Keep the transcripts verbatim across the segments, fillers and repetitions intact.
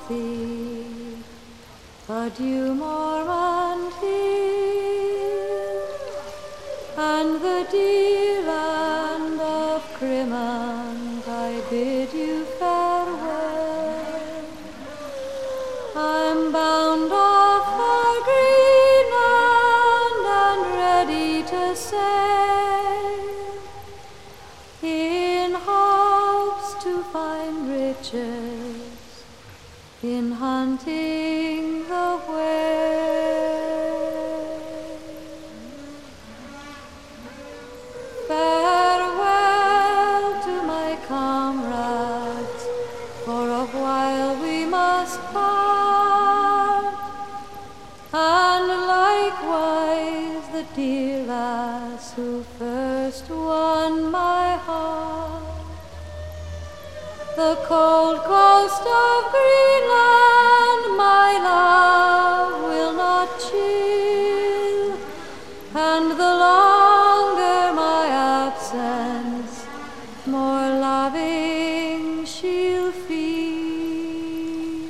thee, adieu Mormont Hill, and the dear land of Crimant, I bid you farewell. I'm bound off for Greenland and ready to sail, in hopes to find riches in hunting the whale. Farewell to my comrades, for a while we must part, and likewise the dear lass who first won my heart. The cold coast of Greenland my love will not chill, and the longer my absence, more loving she'll feel.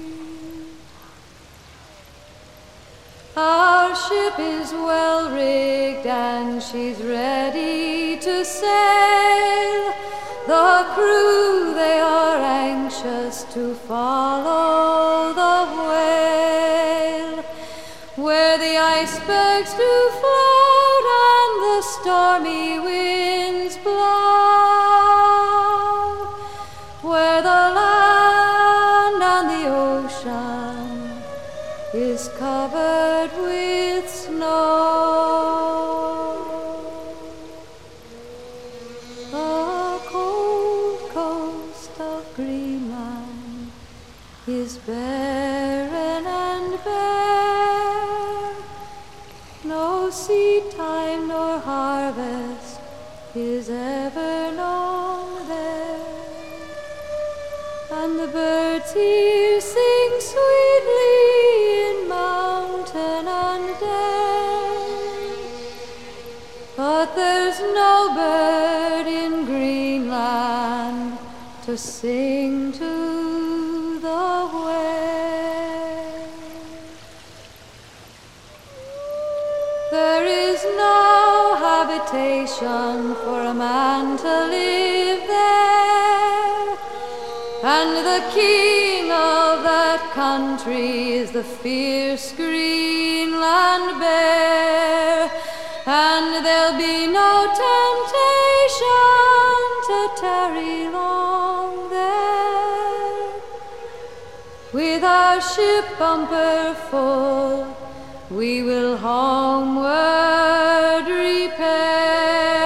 Our ship is well rigged and she's ready to sail. The crew, they are anxious to follow the whale, where the icebergs do float and the stormy winds blow, where the land and the ocean is covered with snow. Greenland is barren and bare, no seed time nor harvest is ever known there, and the birds here sing sweetly in mountain and dale, but there's no bird in Greenland to sing to the whale. There is no habitation for a man to live there, and the king of that country is the fierce Greenland bear, and there'll be no temptation to tarry long there. With our ship bumper full, we will homeward repair.